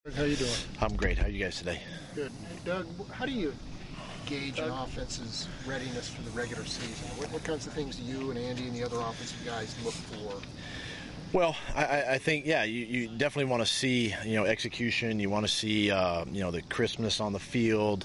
How you doing? I'm great. How are you guys today? Good. Doug, how do you gauge an offense's readiness for the regular season? What kinds of things do you and Andy and the other offensive guys look for? Well, I think, you definitely want to see, execution. You want to see, the crispness on the field.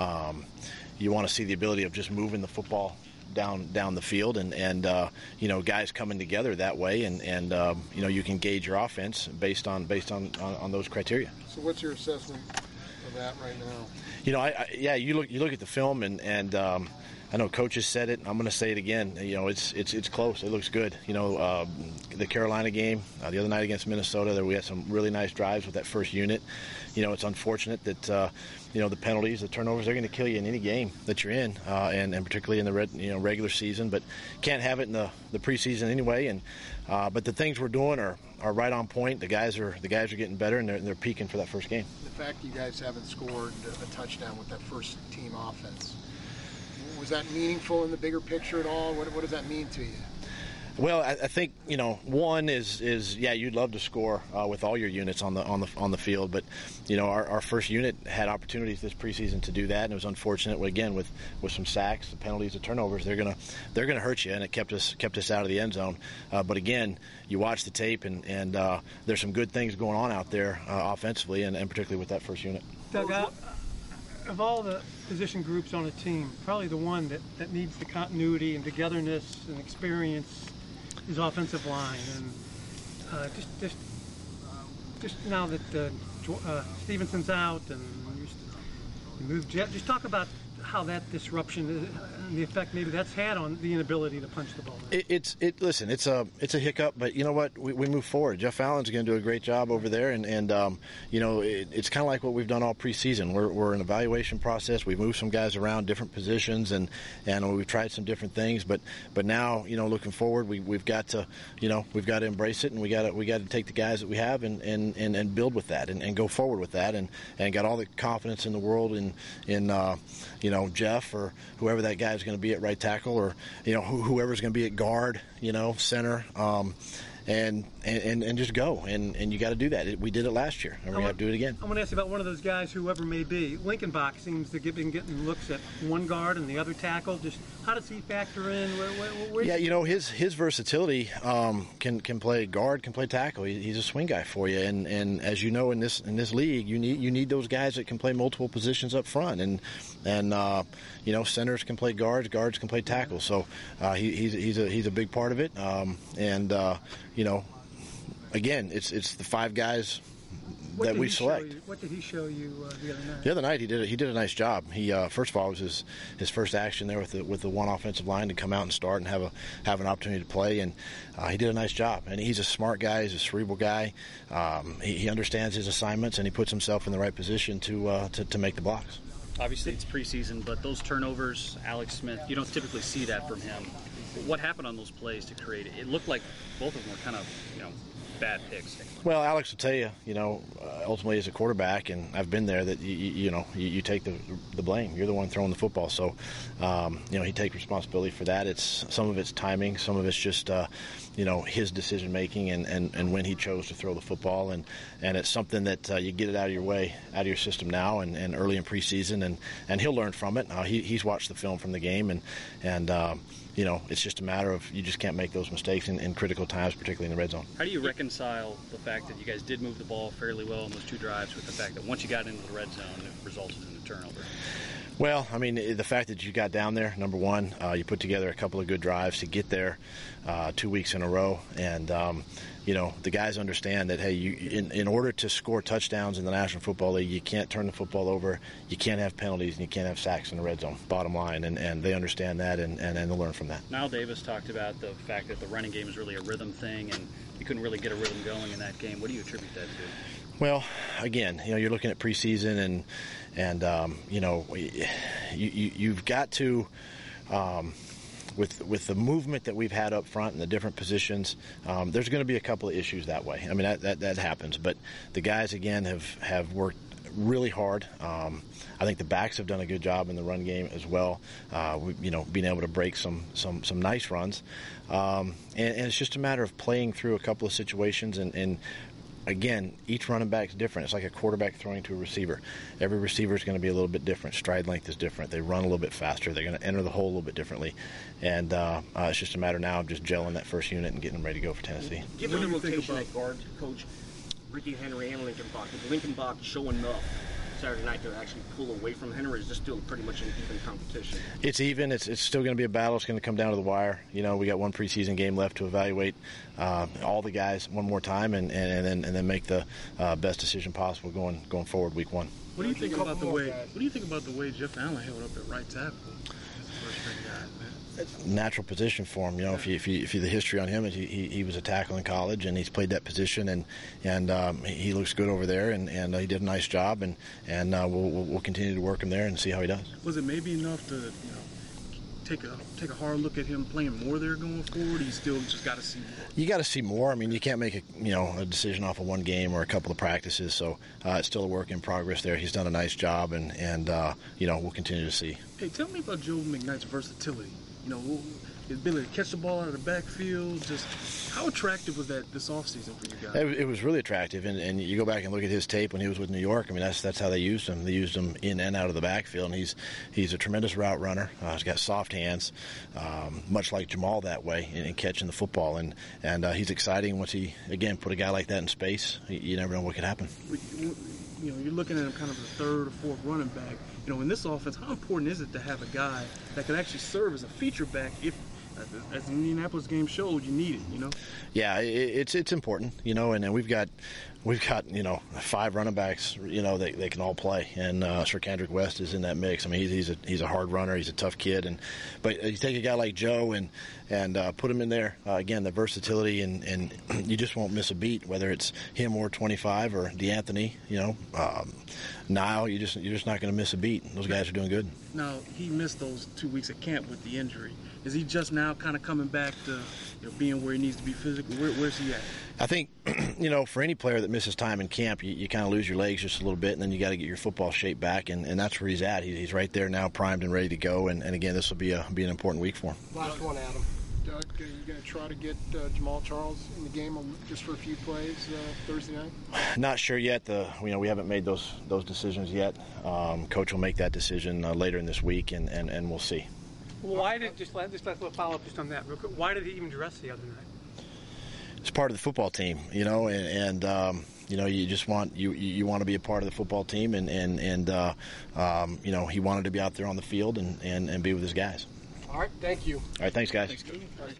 You want to see the ability of just moving the football down the field and guys coming together that way, and you can gauge your offense based on those criteria. So what's your assessment of that right now? You look at the film and I know coaches said it. I'm going to say it again. It's close. It looks good. The Carolina game the other night against Minnesota, there we had some really nice drives with that first unit. It's unfortunate that the penalties, the turnovers, they're going to kill you in any game that you're in, and particularly in the regular season. But can't have it in the preseason anyway. And but the things we're doing are right on point. The guys are getting better, and they're peaking for that first game. The fact you guys haven't scored a touchdown with that first team offense, was that meaningful in the bigger picture at all? What does that mean to you? Well, I think one is you'd love to score with all your units on the field, but our first unit had opportunities this preseason to do that, and it was unfortunate again with some sacks, the penalties, the turnovers. They're gonna hurt you, and it kept us out of the end zone. But again, you watch the tape, and there's some good things going on out there offensively, and particularly with that first unit. Doug, of all the position groups on a team, probably the one that needs the continuity and togetherness and experience is offensive line. And just now that Stevenson's out and you moved Jeff, just talk about how that disruption and the effect maybe that's had on the inability to punch the ball. Listen, it's a hiccup, but you know what? We move forward. Jeff Allen's going to do a great job over there, and it's kind of like what we've done all preseason. We're in an evaluation process. We've moved some guys around different positions, and we've tried some different things. But now, looking forward, we've got to embrace it, and we got to take the guys that we have and build with that and go forward with that, and got all the confidence in the world in Jeff or whoever that guy is going to be at right tackle, or whoever's going to be at guard, center, and just go, and you got to do that. We did it last year, and we're going to do it again. I want to ask you about one of those guys, whoever may be. Linkenbach seems to been getting looks at one guard and the other tackle. Just how does he factor in? His versatility can play guard, can play tackle. He's a swing guy for you, and as you know, in this league, you need those guys that can play multiple positions up front, and centers can play guards can play tackle. So he's a big part of it, again, it's the five guys that we select. What did he show you the other night? The other night he did a nice job. He first of all, it was his first action there with the one offensive line to come out and start and have an opportunity to play, and he did a nice job. And he's a smart guy. He's a cerebral guy. He understands his assignments, and he puts himself in the right position to make the blocks. Obviously, it's preseason, but those turnovers, Alex Smith, you don't typically see that from him. What happened on those plays to create it? It looked like both of them were kind of, bad picks. Well, Alex will tell you, ultimately as a quarterback, and I've been there, that you take the blame. You're the one throwing the football, so he takes responsibility for that. Some of it's timing, some of it's just his decision making and when he chose to throw the football, and it's something that you get it out of your way, out of your system now, and early in preseason, and he'll learn from it. He's watched the film from the game, and it's just a matter of you just can't make those mistakes in critical times, particularly in the red zone. How do you reconcile the fact that you guys did move the ball fairly well in those two drives with the fact that once you got into the red zone, it resulted in a turnover? Well, the fact that you got down there, number one, you put together a couple of good drives to get there 2 weeks in a row, and the guys understand that, hey, in order to score touchdowns in the National Football League, you can't turn the football over, you can't have penalties, and you can't have sacks in the red zone, bottom line, and they understand that, and they'll learn from that. Niall Davis talked about the fact that the running game is really a rhythm thing, and you couldn't really get a rhythm going in that game. What do you attribute that to? Well, again, you're looking at preseason, and you've got to, with the movement that we've had up front and the different positions, there's going to be a couple of issues that way. That happens, but the guys again have worked really hard. I think the backs have done a good job in the run game as well. Being able to break some nice runs, and it's just a matter of playing through a couple of situations and again, each running back is different. It's like a quarterback throwing to a receiver. Every receiver is going to be a little bit different. Stride length is different. They run a little bit faster. They're going to enter the hole a little bit differently. And it's just a matter now of just gelling that first unit and getting them ready to go for Tennessee. Given the rotation at guard, Coach, Ricky Henry and Lincoln Bach, did Lincoln Bach show enough Saturday night to actually pull away from Henry? Is this still pretty much an even competition? It's even. It's still going to be a battle. It's going to come down to the wire. You know, we got one preseason game left to evaluate all the guys one more time, and then make the best decision possible going forward week one. What do you think about the way? What do you think about the way Jeff Allen held up at right tackle? His first string guy, man. Natural position for him. You know, if you the history on him, he was a tackle in college, and he's played that position, and he looks good over there, and he did a nice job, and we'll continue to work him there and see how he does. Was it maybe enough to take a hard look at him playing more there going forward? You still just got to see more. You got to see more. I mean, you can't make a decision off of one game or a couple of practices, so it's still a work in progress there. He's done a nice job, and we'll continue to see. Hey, tell me about Joe McKnight's versatility. You know, his ability to catch the ball out of the backfield. Just how attractive was that this offseason for you guys? It was really attractive, and you go back and look at his tape when he was with New York. I mean, that's how they used him. They used him in and out of the backfield, and he's a tremendous route runner. He's got soft hands, much like Jamal that way in catching the football, and he's exciting once he again put a guy like that in space. You never know what could happen. You know, you're looking at him kind of the third or fourth running back. You know, in this offense, how important is it to have a guy that can actually serve as a feature back if, as the Indianapolis game showed, you need it, you know? Yeah, it's important, you know, and we've got 5 running backs, you know, they can all play, and Kendrick West is in that mix. I mean, he's a hard runner, he's a tough kid, but you take a guy like Joe and put him in there, again, the versatility, and you just won't miss a beat, whether it's him or 25 or DeAnthony, you know. Niall, you're just not going to miss a beat. Those guys are doing good. Now, he missed those 2 weeks at camp with the injury. Is he just now kind of coming back to being where he needs to be physically? Where's he at? I think, for any player that misses time in camp, you kind of lose your legs just a little bit, and then you got to get your football shape back, and that's where he's at. He's right there now, primed and ready to go, and again, this will be an important week for him. Last one, Adam. Doug, are you going to try to get Jamal Charles in the game just for a few plays Thursday night? Not sure yet. We haven't made those decisions yet. Coach will make that decision later in this week, and we'll see. Why did just let's follow up just on that real quick? Why did he even dress the other night? It's part of the football team, you know, and you just want you want to be a part of the football team, and he wanted to be out there on the field and be with his guys. All right, thank you. All right, thanks, guys. Thanks, Coach.